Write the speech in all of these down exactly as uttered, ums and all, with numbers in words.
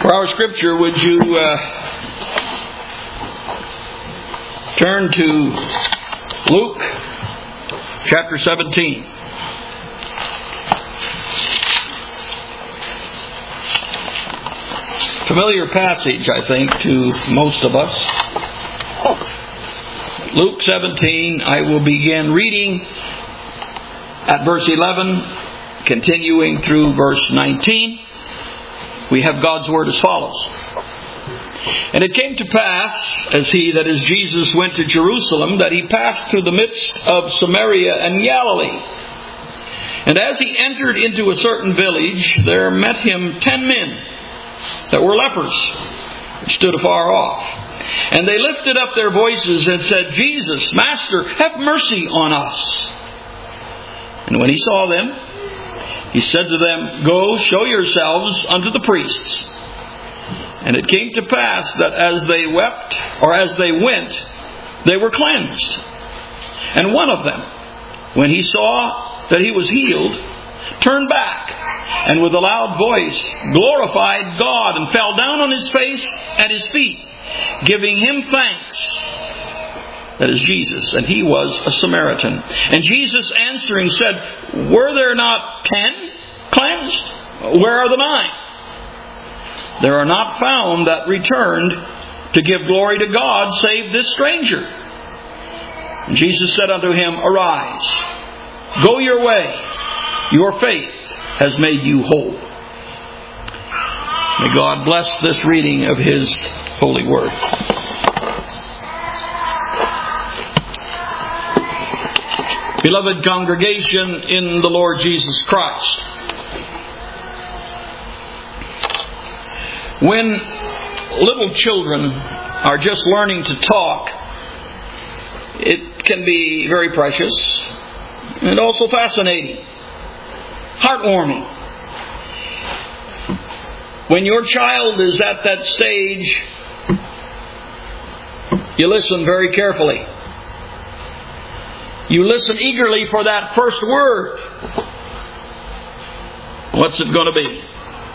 For our scripture, would you uh, turn to Luke chapter seventeen. Familiar passage, I think, to most of us. Luke seventeen, I will begin reading at verse eleven, continuing through verse nineteen. We have God's Word as follows. And it came to pass, as he, that is Jesus, went to Jerusalem, that he passed through the midst of Samaria and Galilee. And as he entered into a certain village, there met him ten men that were lepers, which stood afar off. And they lifted up their voices and said, Jesus, Master, have mercy on us. And when he saw them, he said to them, Go, show yourselves unto the priests. And it came to pass that as they wept, or as they went, they were cleansed. And one of them, when he saw that he was healed, turned back, and with a loud voice glorified God, and fell down on his face at his feet, giving him thanks. That is Jesus, and he was a Samaritan. And Jesus answering said, Were there not ten cleansed? Where are the nine? There are not found that returned to give glory to God, save this stranger. And Jesus said unto him, Arise, go your way, your faith has made you whole. May God bless this reading of His holy word. Beloved congregation in the Lord Jesus Christ, when little children are just learning to talk, it can be very precious and also fascinating, heartwarming. When your child is at that stage, you listen very carefully. You listen eagerly for that first word. What's it going to be?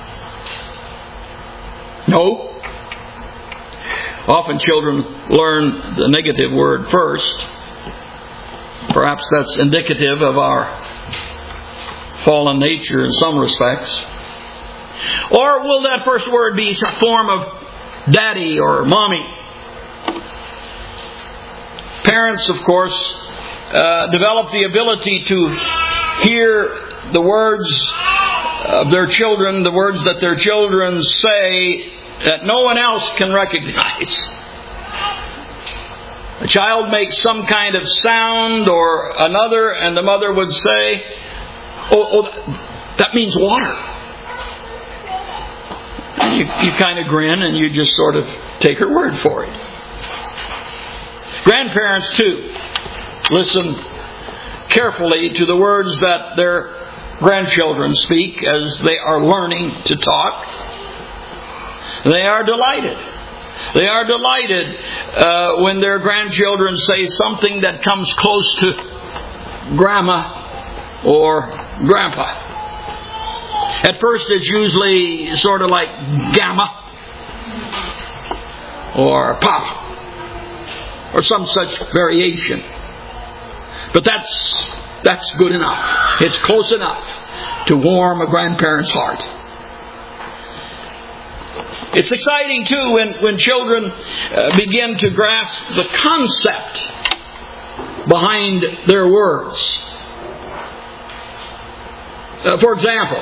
No. Often children learn the negative word first. Perhaps that's indicative of our fallen nature in some respects. Or will that first word be some form of daddy or mommy? Parents, of course, Uh, develop the ability to hear the words of their children, the words that their children say that no one else can recognize. A child makes some kind of sound or another, and the mother would say, oh, oh that means water. You, you kind of grin and you just sort of take her word for it. Grandparents, too, listen carefully to the words that their grandchildren speak as they are learning to talk. They are delighted. They are delighted uh, when their grandchildren say something that comes close to grandma or grandpa. At first it's usually sort of like gamma or papa or some such variation. But that's that's good enough. It's close enough to warm a grandparent's heart. It's exciting too when, when children uh, begin to grasp the concept behind their words. Uh, for example,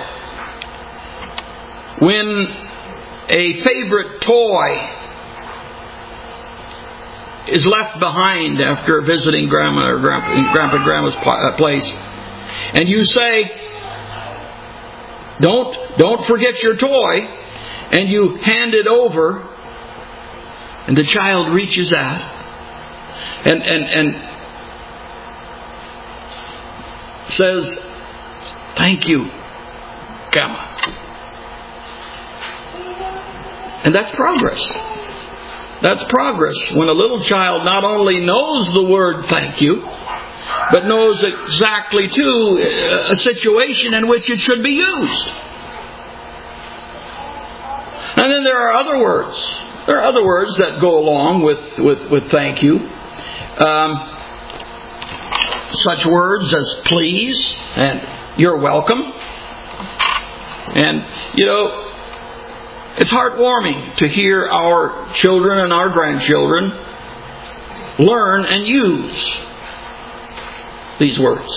when a favorite toy is left behind after visiting grandma or grandpa, grandpa and grandma's place, and you say, don't don't forget your toy, and you hand it over, and the child reaches out and and and says, thank you, grandma. And that's progress. That's progress when a little child not only knows the word thank you, but knows exactly too a situation in which it should be used. And then there are other words. There are other words that go along with, with, with thank you. Um, such words as please and you're welcome. And, you know, it's heartwarming to hear our children and our grandchildren learn and use these words.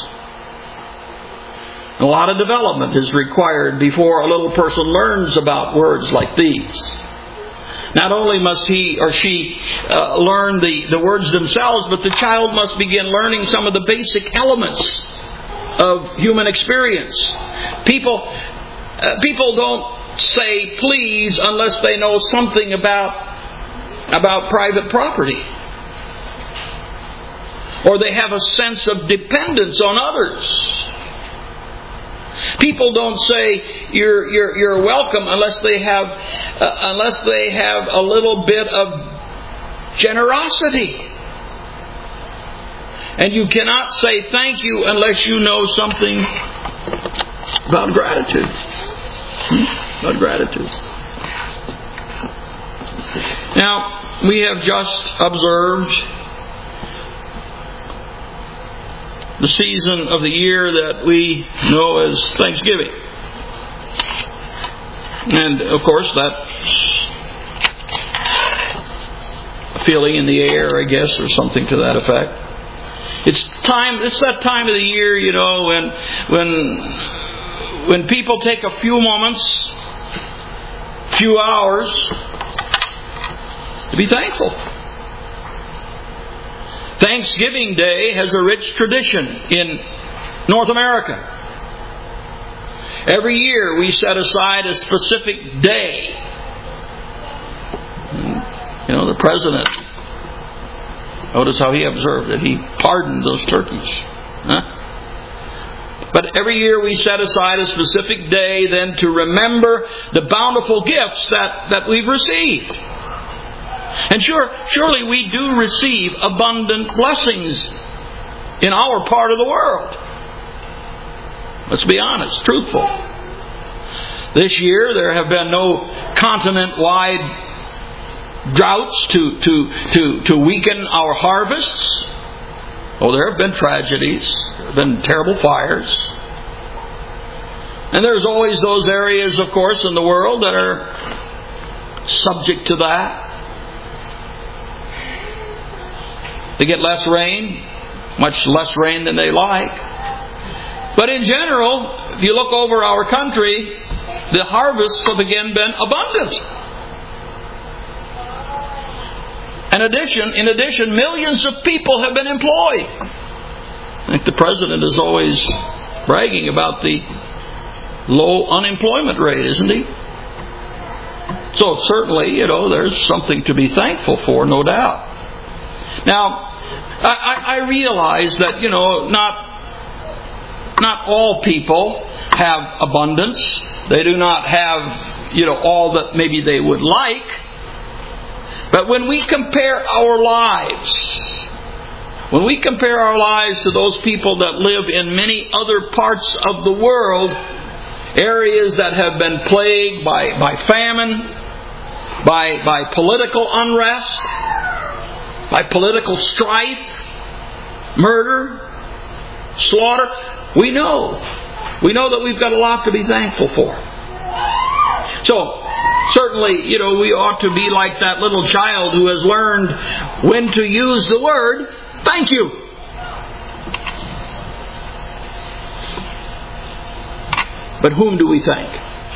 A lot of development is required before a little person learns about words like these. Not only must he or she uh, learn the, the words themselves, but the child must begin learning some of the basic elements of human experience. People, uh, people don't say please unless they know something about, about private property. Or they have a sense of dependence on others. People don't say you're you're you're welcome unless they have uh, unless they have a little bit of generosity. And you cannot say thank you unless you know something about gratitude. Hmm? About gratitude. Now, we have just observed the season of the year that we know as Thanksgiving. And, of course, that's a feeling in the air, I guess, or something to that effect. It's time. It's that time of the year, you know, when when when people take a few moments, few hours to be thankful. Thanksgiving Day has a rich tradition in North America. Every year we set aside a specific day. You know, the president, notice how he observed it. He pardoned those turkeys. Huh? But every year we set aside a specific day then to remember the bountiful gifts that, that we've received. And sure, surely we do receive abundant blessings in our part of the world. Let's be honest, truthful. This year there have been no continent-wide droughts to, to, to, to weaken our harvests. Oh, there have been tragedies. There have been terrible fires. And there's always those areas, of course, in the world that are subject to that. They get less rain, much less rain than they like. But in general, if you look over our country, the harvests have again been abundant. In addition, in addition, millions of people have been employed. I think the president is always bragging about the low unemployment rate, isn't he? So certainly, you know, there's something to be thankful for, no doubt. Now, I, I realize that, you know, not not all people have abundance. They do not have, you know, all that maybe they would like. But when we compare our lives, when we compare our lives to those people that live in many other parts of the world, areas that have been plagued by, by famine, by, by political unrest, by political strife, murder, slaughter, we know. We know that we've got a lot to be thankful for. So, certainly, you know, we ought to be like that little child who has learned when to use the word, thank you. But whom do we thank?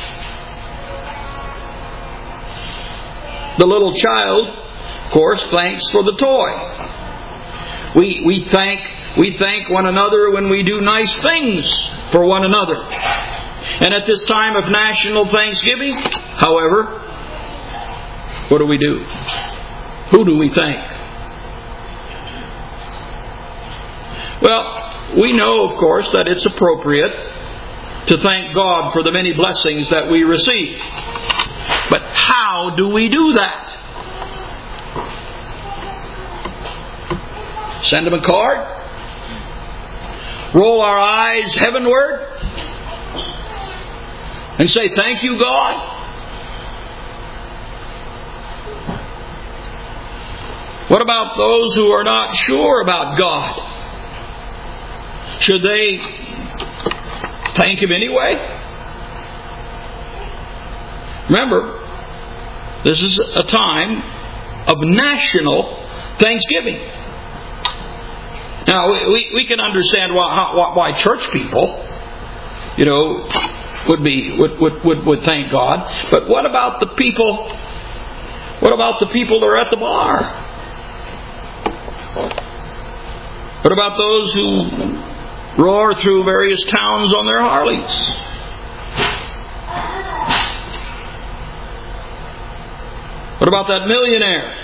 The little child, of course, thanks for the toy. We we thank we thank one another when we do nice things for one another. And at this time of National Thanksgiving, however, what do we do? Who do we thank? Well, we know, of course, that it's appropriate to thank God for the many blessings that we receive. But how do we do that? Send them a card? Roll our eyes heavenward? And say, thank you, God? What about those who are not sure about God? Should they thank Him anyway? Remember, this is a time of national thanksgiving. Now, we, we can understand why, why church people, you know, would be would, would, would, would thank God. But what about the people? What about the people that are at the bar? What about those who roar through various towns on their Harleys? What about that millionaire?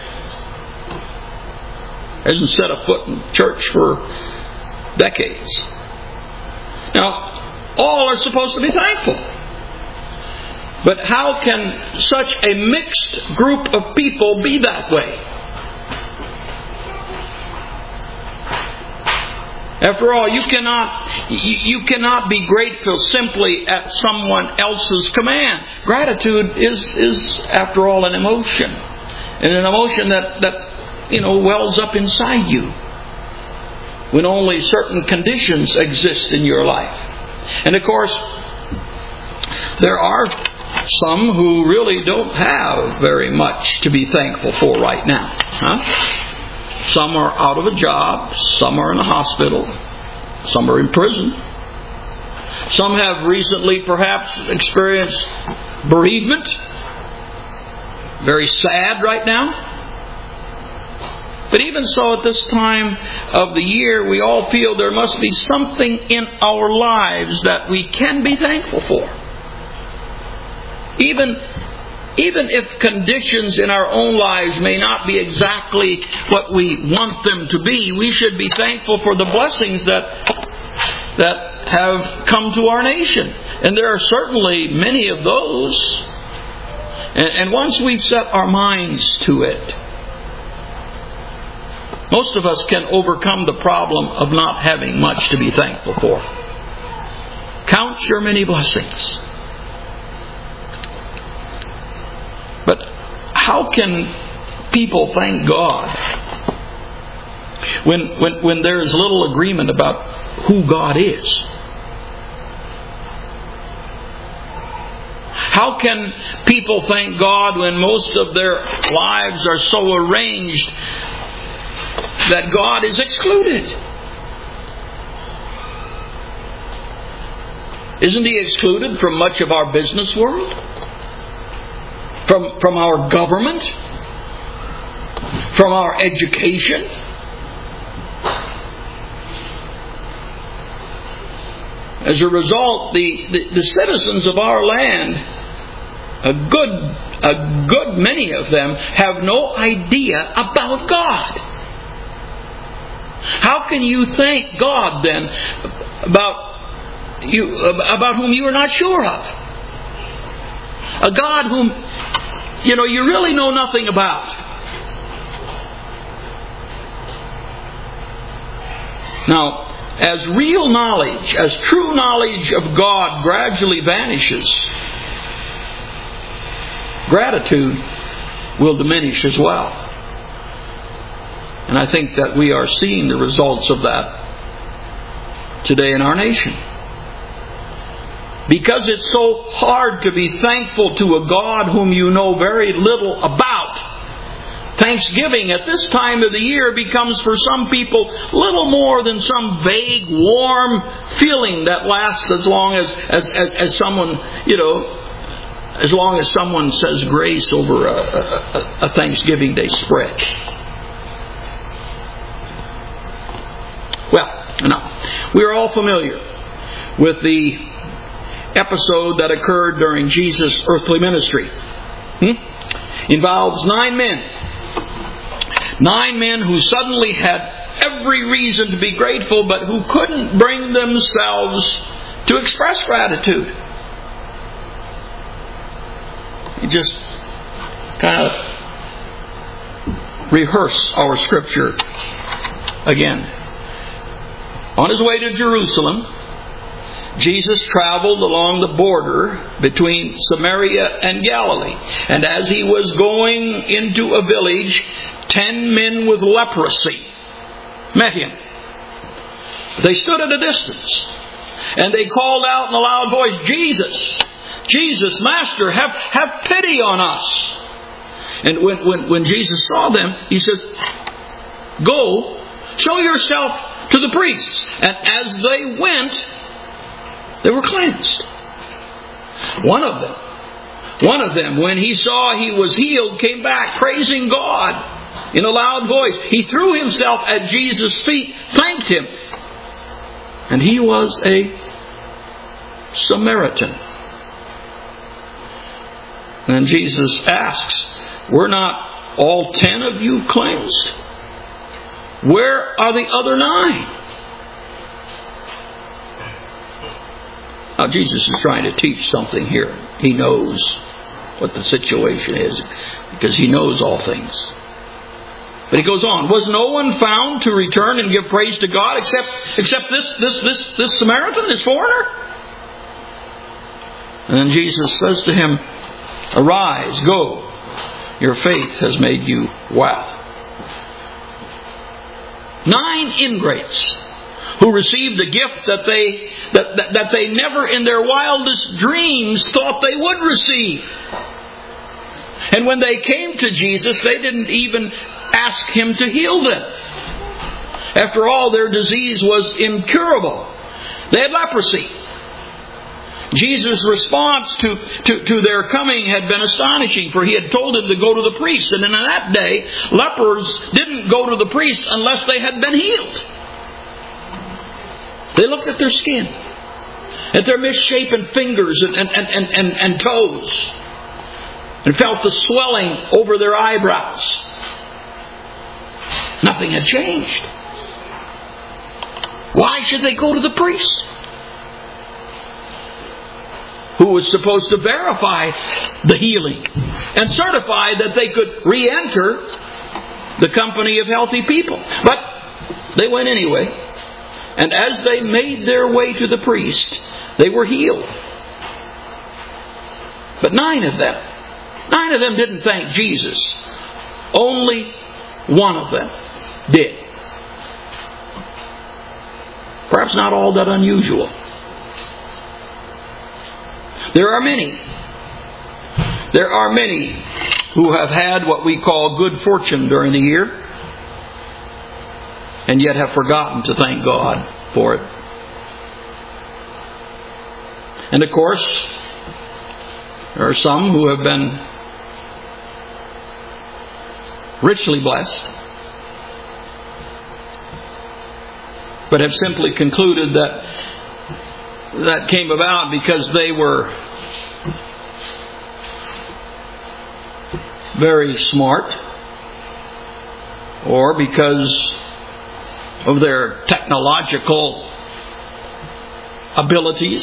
Hasn't set a foot in church for decades. Now, all are supposed to be thankful. But how can such a mixed group of people be that way? After all, you cannot you cannot be grateful simply at someone else's command. Gratitude is is after all an emotion, and an emotion that that you know wells up inside you when only certain conditions exist in your life. And of course, there are some who really don't have very much to be thankful for right now. Huh? Some are out of a job. Some are in a hospital. Some are in prison. Some have recently perhaps experienced bereavement. Very sad right now. But even so, at this time of the year, we all feel there must be something in our lives that we can be thankful for. Even Even if conditions in our own lives may not be exactly what we want them to be, we should be thankful for the blessings that that have come to our nation. And there are certainly many of those. And, and once we set our minds to it, most of us can overcome the problem of not having much to be thankful for. Count your many blessings. But how can people thank God when, when, when there is little agreement about who God is? How can people thank God when most of their lives are so arranged that God is excluded? Isn't He excluded from much of our business world? From, from our government? From our education? As a result, the, the, the citizens of our land, a good, a good many of them, have no idea about God. How can you thank God then about you about whom you are not sure of? A God whom you know you really know nothing about. Now, as real knowledge, as true knowledge of God gradually vanishes, gratitude will diminish as well. And I think that we are seeing the results of that today in our nation. Because it's so hard to be thankful to a God whom you know very little about, Thanksgiving at this time of the year becomes for some people little more than some vague, warm feeling that lasts as long as, as, as, as someone, you know, as long as someone says grace over a, a, a Thanksgiving Day spread. Well, now, we are all familiar with the episode that occurred during Jesus' earthly ministry. Hmm? Involves nine men. Nine men who suddenly had every reason to be grateful, but who couldn't bring themselves to express gratitude. You just kind of rehearse our scripture again. On His way to Jerusalem, Jesus traveled along the border between Samaria and Galilee. And as He was going into a village, ten men with leprosy met him. They stood at a distance, and they called out in a loud voice, Jesus, Jesus, Master, have, have pity on us. And when, when, when Jesus saw them, He says, go, show yourself to the priests. And as they went, they were cleansed. One of them, one of them, when he saw he was healed, came back praising God in a loud voice. He threw himself at Jesus' feet, thanked Him. And he was a Samaritan. And Jesus asks, were not all ten of you cleansed? Where are the other nine? Now, Jesus is trying to teach something here. He knows what the situation is because He knows all things. But He goes on, was no one found to return and give praise to God except except this this this this Samaritan, this foreigner? And then Jesus says to him, arise, go, your faith has made you well. Nine ingrates who received a gift that they that, that, that they never in their wildest dreams thought they would receive. And when they came to Jesus, they didn't even ask Him to heal them. After all, their disease was incurable. They had leprosy. Jesus' response to, to, to their coming had been astonishing, for He had told them to go to the priest. And in that day, lepers didn't go to the priest unless they had been healed. They looked at their skin, at their misshapen fingers and, and, and, and, and toes, and felt the swelling over their eyebrows. Nothing had changed. Why should they go to the priest, who was supposed to verify the healing and certify that they could re-enter the company of healthy people? But they went anyway. And as they made their way to the priest, they were healed. But nine of them, nine of them didn't thank Jesus. Only one of them did. Perhaps not all that unusual. There are many. There are many who have had what we call good fortune during the year, and yet have forgotten to thank God for it. And of course, there are some who have been richly blessed, but have simply concluded that that came about because they were very smart, or because of their technological abilities,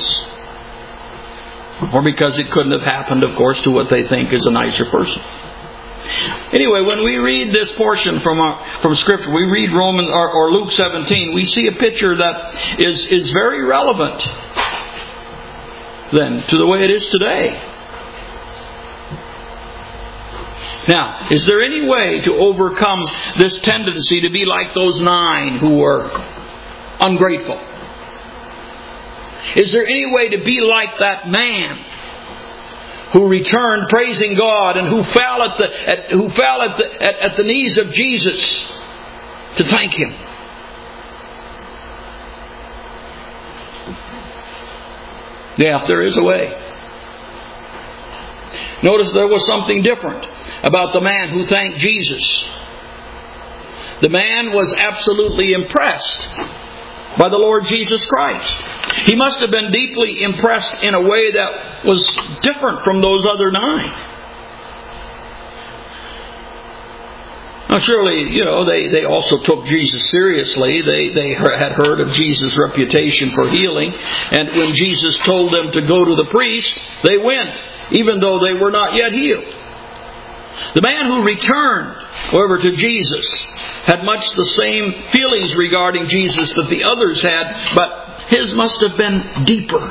or because it couldn't have happened, of course, to what they think is a nicer person. Anyway, when we read this portion from our, from Scripture, we read Romans or, or Luke seventeen, we see a picture that is, is very relevant then to the way it is today. Now, is there any way to overcome this tendency to be like those nine who were ungrateful? Is there any way to be like that man who returned praising God and who fell at the at, who fell at the at, at the knees of Jesus to thank Him? Yeah, there is a way. Notice there was something different about the man who thanked Jesus. The man was absolutely impressed by the Lord Jesus Christ. He must have been deeply impressed in a way that was different from those other nine. Now surely, you know, they, they also took Jesus seriously. They, they had heard of Jesus' reputation for healing. And when Jesus told them to go to the priest, they went, even though they were not yet healed. The man who returned, however, to Jesus had much the same feelings regarding Jesus that the others had, but his must have been deeper.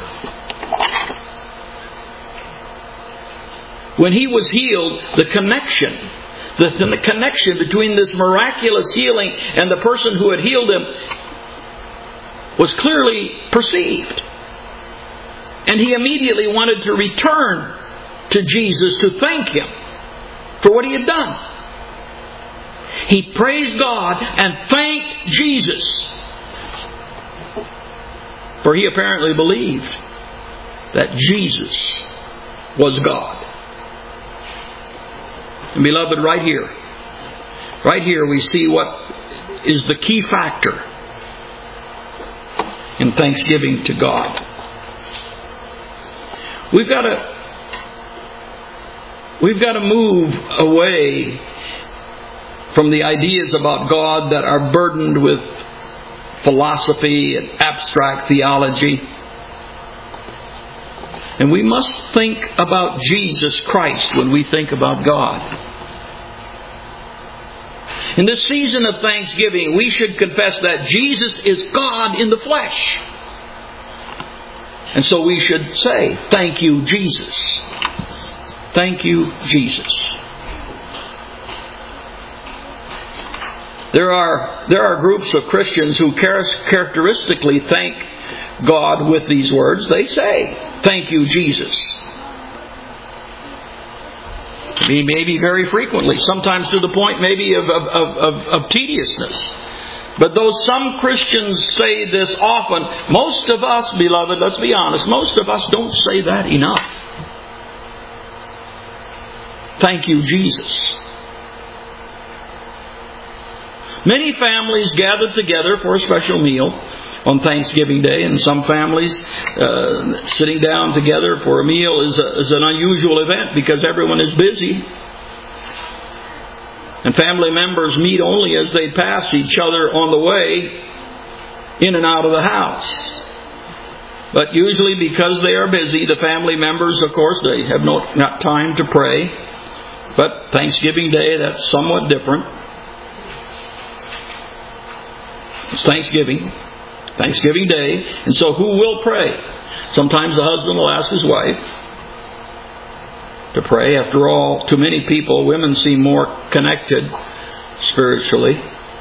When he was healed, the connection The, the connection between this miraculous healing and the person who had healed him was clearly perceived. And he immediately wanted to return to Jesus to thank Him for what He had done. He praised God and thanked Jesus, for he apparently believed that Jesus was God. And beloved, right here, right here we see what is the key factor in thanksgiving to God. We've got to we've got to move away from the ideas about God that are burdened with philosophy and abstract theology. And we must think about Jesus Christ when we think about God. In this season of thanksgiving, we should confess that Jesus is God in the flesh. And so we should say, "Thank you, Jesus. Thank you, Jesus." There are there are groups of Christians who characteristically thank God with these words. They say, "Thank you, Jesus." Maybe very frequently, sometimes to the point maybe of, of, of, of, of tediousness. But though some Christians say this often, most of us, beloved, let's be honest, most of us don't say that enough. Thank you, Jesus. Many families gather together for a special meal on Thanksgiving Day, and some families uh, sitting down together for a meal is, a, is an unusual event because everyone is busy. And family members meet only as they pass each other on the way in and out of the house. But usually because they are busy, the family members, of course, they have no, not time to pray. But Thanksgiving Day, that's somewhat different. It's Thanksgiving. Thanksgiving Day. And so who will pray? Sometimes the husband will ask his wife to pray. After all, to many people, women seem more connected spiritually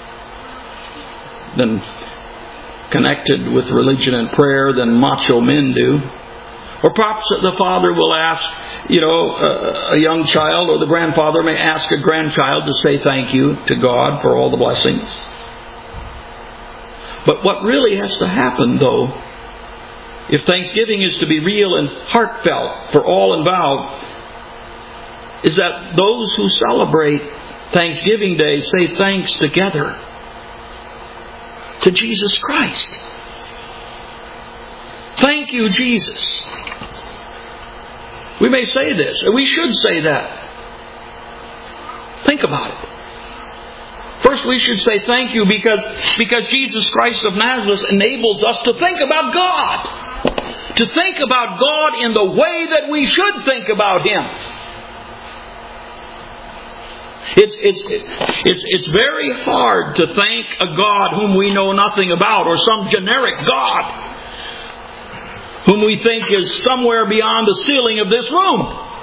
than connected with religion and prayer than macho men do. Or perhaps the father will ask, you know, a, a young child, or the grandfather may ask a grandchild to say thank you to God for all the blessings. But what really has to happen, though, if Thanksgiving is to be real and heartfelt for all involved, is that those who celebrate Thanksgiving Day say thanks together to Jesus Christ. Thank you, Jesus. We may say this, and we should say that. Think about it. First, we should say thank you because, because Jesus Christ of Nazareth enables us to think about God. To think about God in the way that we should think about Him. It's, it's, it's, it's very hard to thank a God whom we know nothing about, or some generic God whom we think is somewhere beyond the ceiling of this room.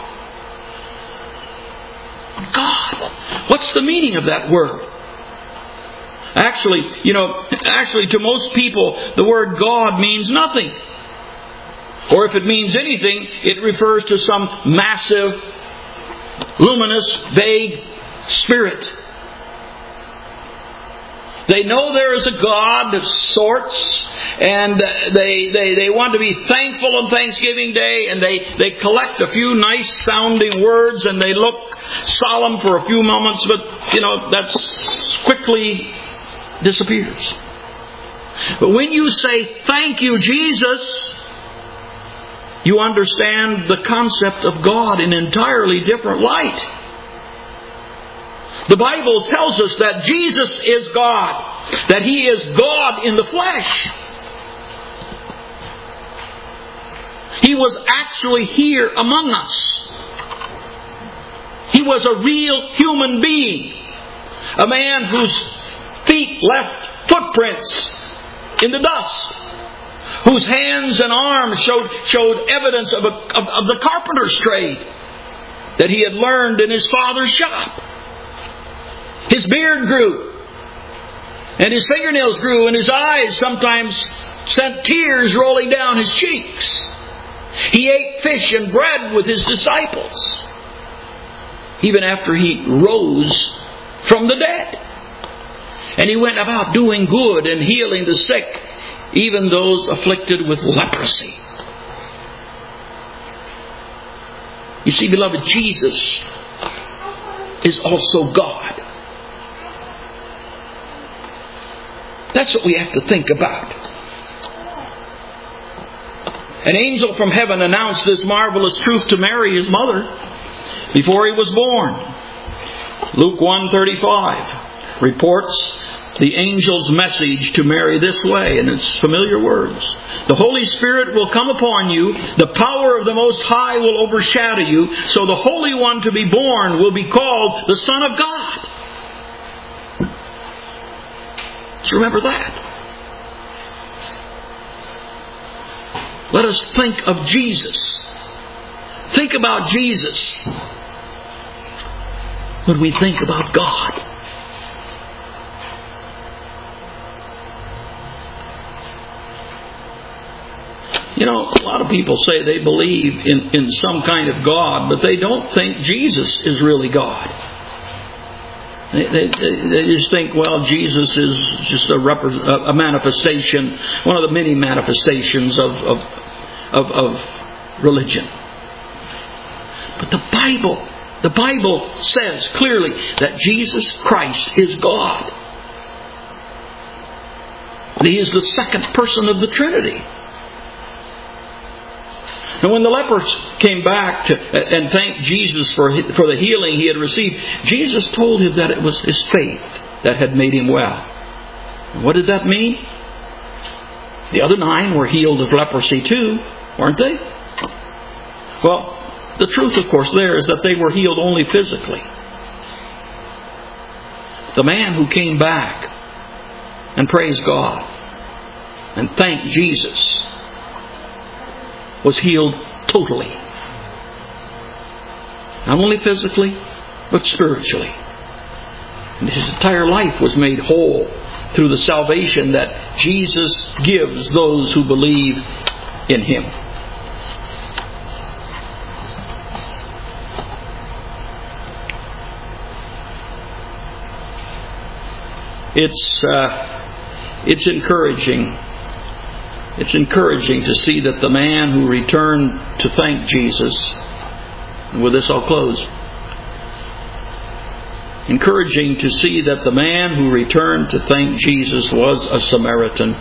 God. What's the meaning of that word? Actually, you know, actually to most people, the word God means nothing. Or if it means anything, it refers to some massive, luminous, vague spirit. They know there is a God of sorts, and they, they, they want to be thankful on Thanksgiving Day, and they, they collect a few nice sounding words, and they look solemn for a few moments, but, you know, that's quickly disappears. But when you say, "Thank you, Jesus," you understand the concept of God in an entirely different light. The Bible tells us that Jesus is God, that He is God in the flesh. He was actually here among us. He was a real human being, a man whose feet left footprints in the dust, whose hands and arms showed, showed evidence of, a, of, of the carpenter's trade that he had learned in his father's shop. His beard grew. And his fingernails grew. And his eyes sometimes sent tears rolling down his cheeks. He ate fish and bread with his disciples, even after he rose from the dead. And he went about doing good and healing the sick, even those afflicted with leprosy. You see, beloved, Jesus is also God. That's what we have to think about. An angel from heaven announced this marvelous truth to Mary, his mother, before he was born. Luke one thirty-five reports the angel's message to Mary this way, in its familiar words. The Holy Spirit will come upon you. The power of the Most High will overshadow you. So the Holy One to be born will be called the Son of God. Let's remember that. Let us think of Jesus. Think about Jesus when we think about God. You know, a lot of people say they believe in, in some kind of God, but they don't think Jesus is really God. They, they, they just think, well, Jesus is just a, repre- a manifestation, one of the many manifestations of, of, of, of religion. But the Bible, the Bible says clearly that Jesus Christ is God. He is the second person of the Trinity. And when the lepers came back to, and thanked Jesus for, for the healing he had received, Jesus told him that it was his faith that had made him well. And what did that mean? The other nine were healed of leprosy too, weren't they? Well, the truth, of course, there is that they were healed only physically. The man who came back and praised God and thanked Jesus was healed totally. Not only physically, but spiritually. And his entire life was made whole through the salvation that Jesus gives those who believe in Him. It's uh, it's encouraging. It's encouraging to see that the man who returned to thank Jesus, and with this I'll close. Encouraging to see that the man who returned to thank Jesus was a Samaritan.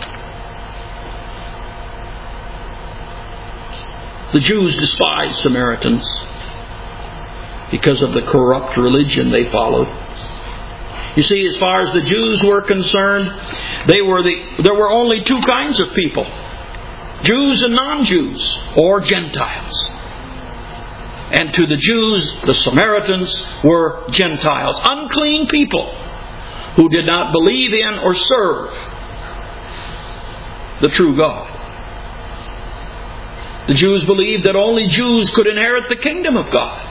The Jews despised Samaritans because of the corrupt religion they followed. You see, as far as the Jews were concerned, they were the, there were only two kinds of people. Jews and non-Jews, or Gentiles. And to the Jews, the Samaritans were Gentiles, unclean people who did not believe in or serve the true God. The Jews believed that only Jews could inherit the kingdom of God.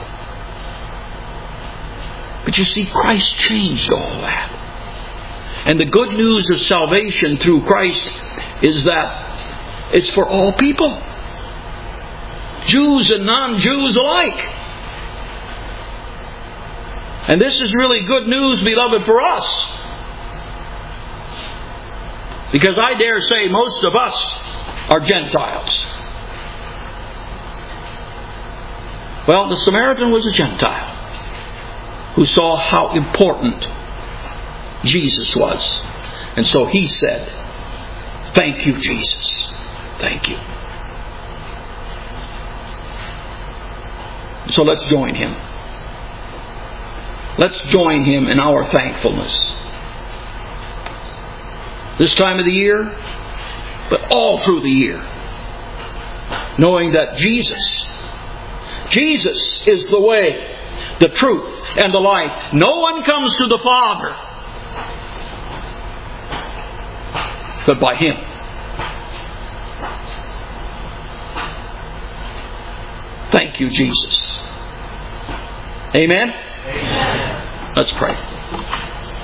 But you see, Christ changed all that. And the good news of salvation through Christ is that it's for all people. Jews and non-Jews alike. And this is really good news, beloved, for us. Because I dare say most of us are Gentiles. Well, the Samaritan was a Gentile who saw how important Jesus was. And so he said, "Thank you, Jesus. Thank you." So let's join him. Let's join him in our thankfulness. This time of the year, but all through the year. Knowing that Jesus, Jesus is the way, the truth, and the life. No one comes to the Father but by Him. Thank you, Jesus. Amen? Amen. Let's pray.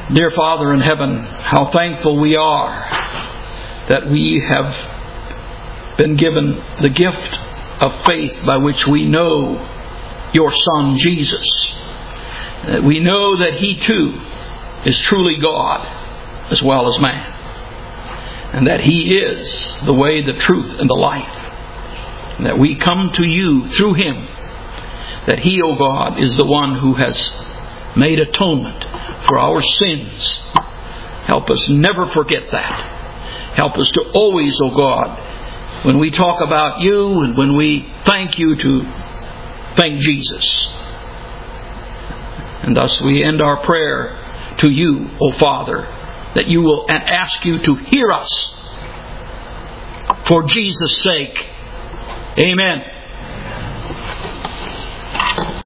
Dear Father in heaven, how thankful we are that we have been given the gift of faith by which we know your Son Jesus. That we know that He too is truly God as well as man. And that He is the way, the truth, and the life. And that we come to you through Him. That He, O God, is the one who has made atonement for our sins. Help us never forget that. Help us to always, O God, when we talk about you and when we thank you, to thank Jesus. And thus we end our prayer to you, O Father, that you will, and ask you to hear us for Jesus' sake. Amen.